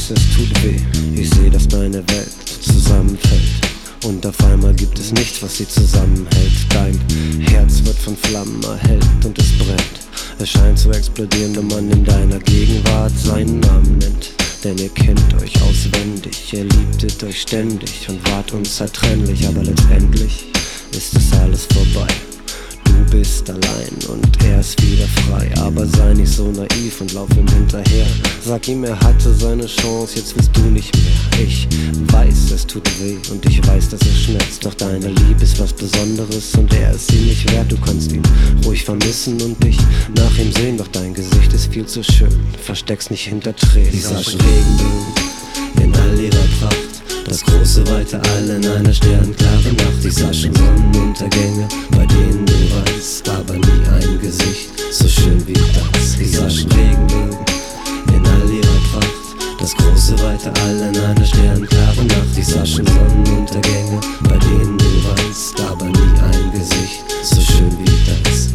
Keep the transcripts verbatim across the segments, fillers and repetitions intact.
weiß, es tut weh. Ich seh, dass deine Welt zusammenfällt. Und auf einmal gibt es nichts, was sie zusammenhält. Dein Herz wird von Flammen erhellt und es brennt. Es scheint zu explodieren, wenn man in deiner Gegenwart seinen Namen nennt. Denn ihr kennt euch auswendig, ihr liebtet euch ständig und wart unzertrennlich. Aber letztendlich ist es alles vorbei. Du bist allein und er ist wieder frei. Aber sei nicht so naiv und lauf ihm hinterher. Sag ihm, er hatte seine Chance, jetzt willst du nicht mehr. Ich weiß, es tut weh und ich weiß, dass es schmerzt. Doch deine Liebe ist was Besonderes und er ist sie nicht wert. Du kannst ihn ruhig vermissen und dich nach ihm sehen. Doch dein Gesicht ist viel zu schön, versteck's nicht hinter Tränen. Die saschen Regenbögen in all ihrer Pracht. Das große weite All in einer sternklaren Nacht. Die saschen Sonnenuntergänge, bei denen du weißt, aber nie ein Gesicht so schön wie das. Die saschen Regenbögen in all ihrer Pracht. Das große weite All in einer sternklaren Nacht. Die saschen Sonnenuntergänge, bei denen du weißt, aber nie ein Gesicht so schön wie das.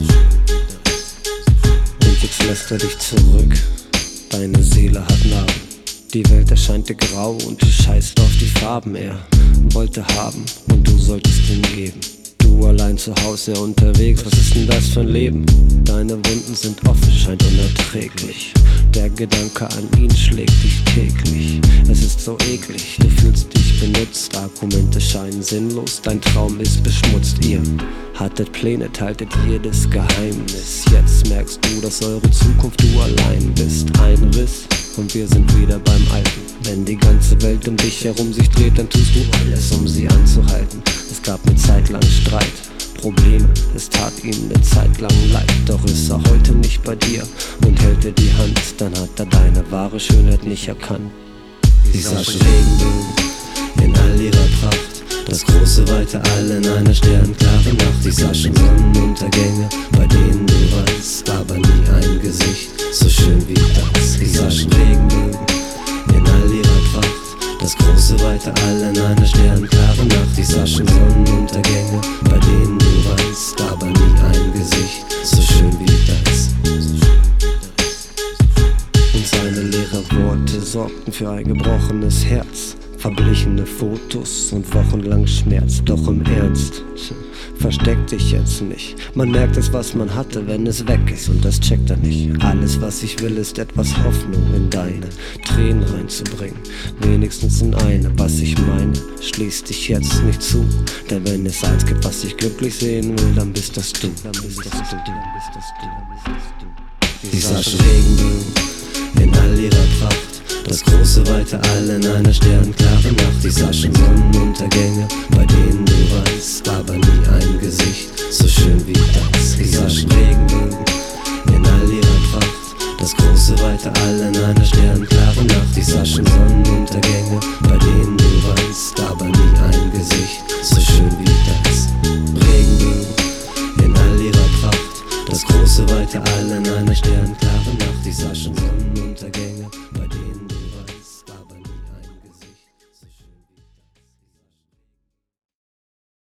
Und jetzt lässt er dich zurück, deine Seele hat Narben. Die Welt erscheint dir grau und du scheißt auf die Farben. Er wollte haben und du solltest ihm geben. Du allein zu Hause unterwegs, was ist denn das für ein Leben? Deine Wunden sind offen, scheint unerträglich. Der Gedanke an ihn schlägt dich täglich. Es ist so eklig, du fühlst dich benutzt. Argumente scheinen sinnlos, dein Traum ist beschmutzt. Ihr hattet Pläne, teiltet jedes Geheimnis. Jetzt merkst du, dass eure Zukunft du allein bist. Ein Riss und wir sind wieder beim Alten. Wenn die ganze Welt um dich herum sich dreht, dann tust du alles, um sie anzuhalten. Es gab eine Zeit lang Streit, Probleme, es tat ihm eine Zeit lang leid. Doch ist er heute nicht bei dir und hält dir die Hand, dann hat er deine wahre Schönheit nicht erkannt. Die saschen Regenbögen in all ihrer Pracht. Das große weite All in einer sternklaren Nacht. Die saschen Sonnenuntergänge, bei denen du weißt, aber nie ein Gesicht so schön wie das. Die saschen Regenbögen in all ihrer Pracht. Das große weite All in einer sternklaren Nacht. Die saschen Sonnenuntergänge, bei denen du weißt, aber nie ein Gesicht so schön wie das. Und seine leeren Worte sorgten für ein gebrochenes Herz. Verblichene Fotos und wochenlang Schmerz. Doch im Ernst, versteck dich jetzt nicht. Man merkt es, was man hatte, wenn es weg ist, und das checkt er nicht. Alles, was ich will, ist etwas Hoffnung in deine Tränen reinzubringen. Wenigstens in eine, was ich meine, schließ dich jetzt nicht zu. Denn wenn es eins gibt, was ich glücklich sehen will, dann bist das du. Dann bist das du, dann bist das du, dann bist das du. Die saschen Regenbögen in all ihrer Pracht. Das große weite All in einer sternklaren Nacht. Die saschen Sonnenuntergänge, bei denen du weißt, aber nie ein Gesicht so schön wie das. Die saschen Regenbögen in all ihrer Pracht. Das große weite All in einer sternklaren Nacht. Die saschen Sonnenuntergänge, bei denen du weißt, aber nie ein Gesicht so schön wie das. Regenbögen in all ihrer Pracht. Das große weite All in einer sternklaren Nacht. Die saschen Sonnenuntergänge.